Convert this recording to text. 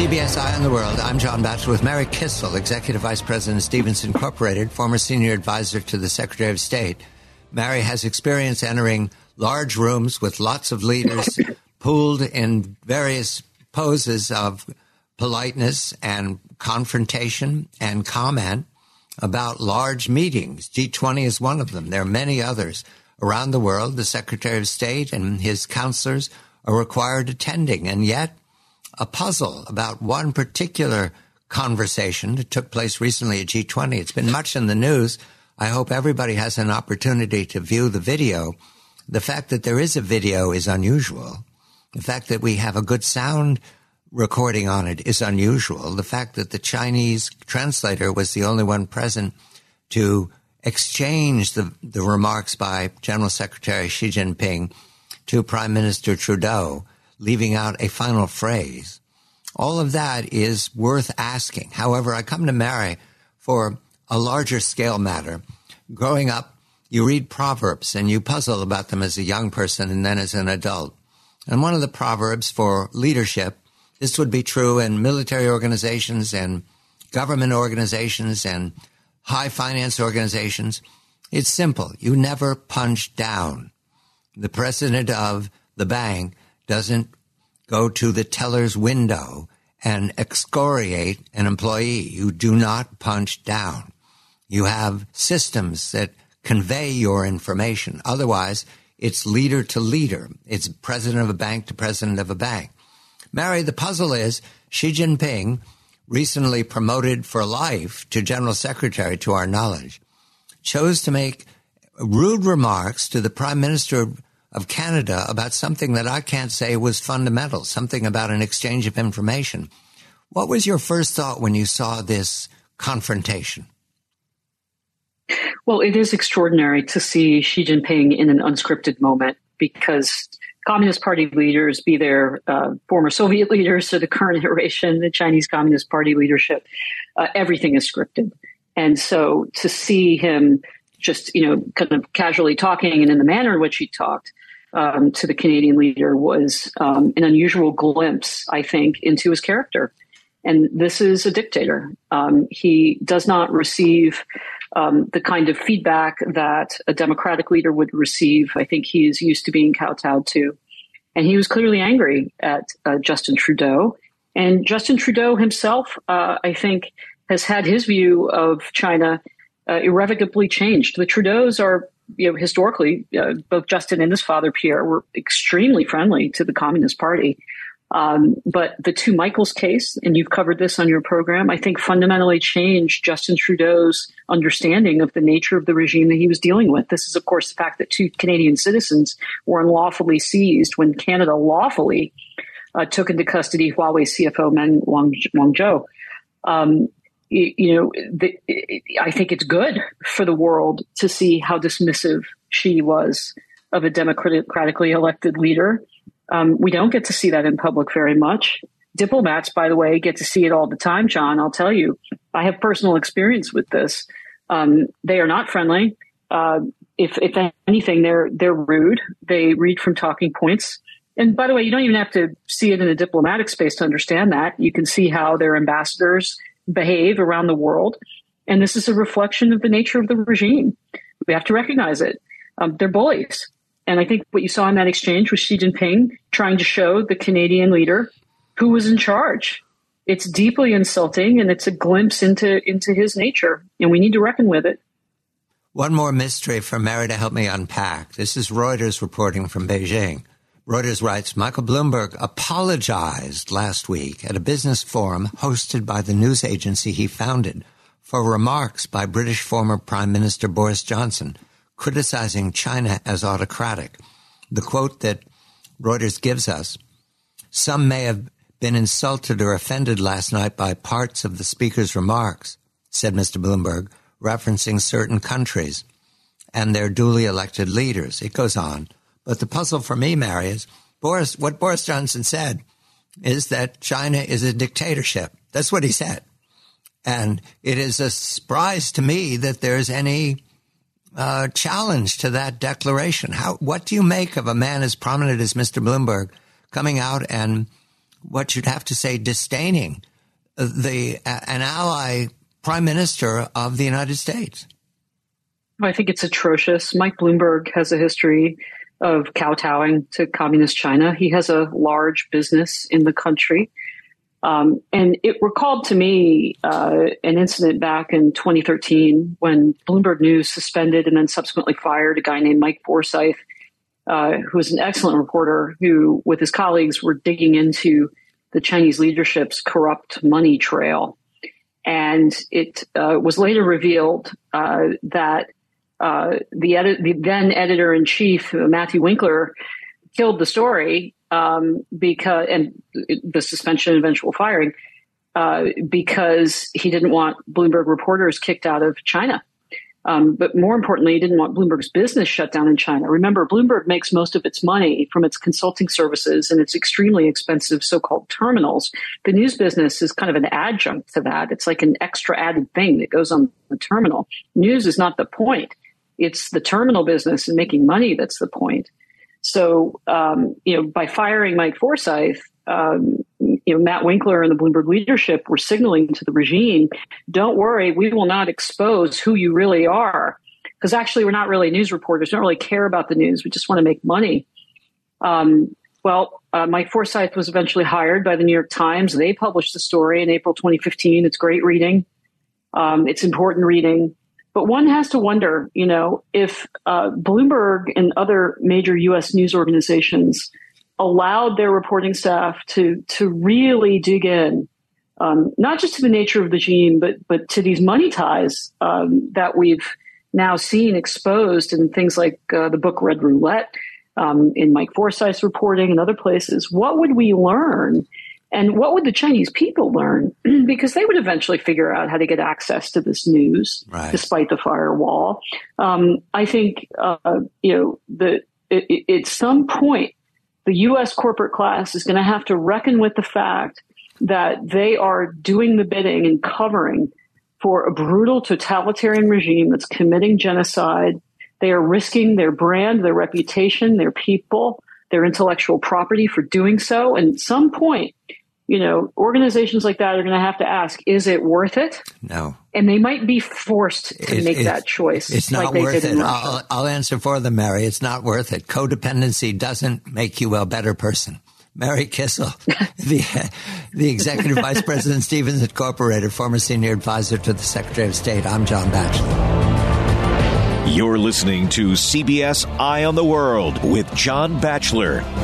CBS Eye on the World. I'm John Batchelor with Mary Kissel, Executive Vice President of Stevens Incorporated, former Senior Advisor to the Secretary of State. Mary has experience entering large rooms with lots of leaders pooled in various poses of politeness and confrontation and comment about large meetings. G20 is one of them. There are many others. Around the world, the Secretary of State and his counselors are required attending, and yet a puzzle about one particular conversation that took place recently at G20. It's been much in the news. I hope everybody has an opportunity to view the video. The fact that there is a video is unusual. The fact that we have a good sound recording on it is unusual. The fact that the Chinese translator was the only one present to exchange the remarks by General Secretary Xi Jinping to Prime Minister Trudeau, leaving out a final phrase. All of that is worth asking. However, I come to Mary for a larger scale matter. Growing up, you read proverbs and you puzzle about them as a young person and then as an adult. And one of the proverbs for leadership, this would be true in military organizations and government organizations and high finance organizations. It's simple. You never punch down. The president of the bank doesn't go to the teller's window and excoriate an employee. You do not punch down. You have systems that convey your information. Otherwise, it's leader to leader. It's president of a bank to president of a bank. Mary, the puzzle is Xi Jinping, recently promoted for life to General Secretary, to our knowledge, chose to make rude remarks to the Prime Minister of Canada about something that I can't say was fundamental, something about an exchange of information. What was your first thought when you saw this confrontation? Well, it is extraordinary to see Xi Jinping in an unscripted moment, because Communist Party leaders, be they former Soviet leaders or the current iteration, the Chinese Communist Party leadership, everything is scripted. And so to see him just, kind of casually talking and in the manner in which he talked to the Canadian leader was an unusual glimpse, I think, into his character. And this is a dictator. He does not receive the kind of feedback that a democratic leader would receive. I think he is used to being kowtowed to. And he was clearly angry at Justin Trudeau. And Justin Trudeau himself, I think, has had his view of China irrevocably changed. The Trudeaus are, historically, both Justin and his father, Pierre, were extremely friendly to the Communist Party. But the two Michaels case, and you've covered this on your program, I think fundamentally changed Justin Trudeau's understanding of the nature of the regime that he was dealing with. This is, of course, the fact that two Canadian citizens were unlawfully seized when Canada lawfully took into custody Huawei CFO Meng Wanzhou. I think it's good for the world to see how dismissive Xi was of a democratically elected leader. We don't get to see that in public very much. Diplomats, by the way, get to see it all the time, John. I'll tell you, I have personal experience with this. They are not friendly. If anything, they're rude. They read from talking points. And by the way, you don't even have to see it in a diplomatic space to understand that. You can see how their ambassadors behave around the world. And this is a reflection of the nature of the regime. We have to recognize it. They're bullies. And I think what you saw in that exchange was Xi Jinping trying to show the Canadian leader who was in charge. It's deeply insulting, and it's a glimpse into his nature, and we need to reckon with it. One more mystery for Mary to help me unpack. This is Reuters reporting from Beijing. Reuters writes, Michael Bloomberg apologized last week at a business forum hosted by the news agency he founded for remarks by British former Prime Minister Boris Johnson criticizing China as autocratic. The quote that Reuters gives us, some may have been insulted or offended last night by parts of the speaker's remarks, said Mr. Bloomberg, referencing certain countries and their duly elected leaders. It goes on. But the puzzle for me, Mary, is what Boris Johnson said is that China is a dictatorship. That's what he said. And it is a surprise to me that there's any challenge to that declaration. What do you make of a man as prominent as Mr. Bloomberg coming out and what you'd have to say, disdaining an ally prime minister of the United States? I think it's atrocious. Mike Bloomberg has a history of kowtowing to communist China. He has a large business in the country. And it recalled to me an incident back in 2013 when Bloomberg News suspended and then subsequently fired a guy named Mike Forsyth, who was an excellent reporter who, with his colleagues, were digging into the Chinese leadership's corrupt money trail. And it was later revealed that the then editor-in-chief, Matthew Winkler, killed the story because the suspension and eventual firing because he didn't want Bloomberg reporters kicked out of China. But more importantly, he didn't want Bloomberg's business shut down in China. Remember, Bloomberg makes most of its money from its consulting services and its extremely expensive so-called terminals. The news business is kind of an adjunct to that. It's like an extra added thing that goes on the terminal. News is not the point. It's the terminal business and making money that's the point. So, by firing Mike Forsyth, Matt Winkler and the Bloomberg leadership were signaling to the regime, don't worry, we will not expose who you really are. Because actually, we're not really news reporters. We don't really care about the news. We just want to make money. Mike Forsyth was eventually hired by the New York Times. They published the story in April 2015. It's great reading. It's important reading. But one has to wonder, if Bloomberg and other major U.S. news organizations allowed their reporting staff to really dig in, not just to the nature of the regime, but to these money ties that we've now seen exposed in things like the book Red Roulette, in Mike Forsyth's reporting and other places. What would we learn? And what would the Chinese people learn? Because they would eventually figure out how to get access to this news, right, despite the firewall. I think, at some point, the U.S. corporate class is going to have to reckon with the fact that they are doing the bidding and covering for a brutal totalitarian regime that's committing genocide. They are risking their brand, their reputation, their people, their intellectual property for doing so. And at some point, organizations like that are going to have to ask, is it worth it? No. And they might be forced to make that choice. It's not worth it. I'll answer for them, Mary. It's not worth it. Codependency doesn't make you a better person. Mary Kissel, the Executive Vice President, Stevens Incorporated, former senior advisor to the Secretary of State. I'm John Batchelor. You're listening to CBS Eye on the World with John Batchelor.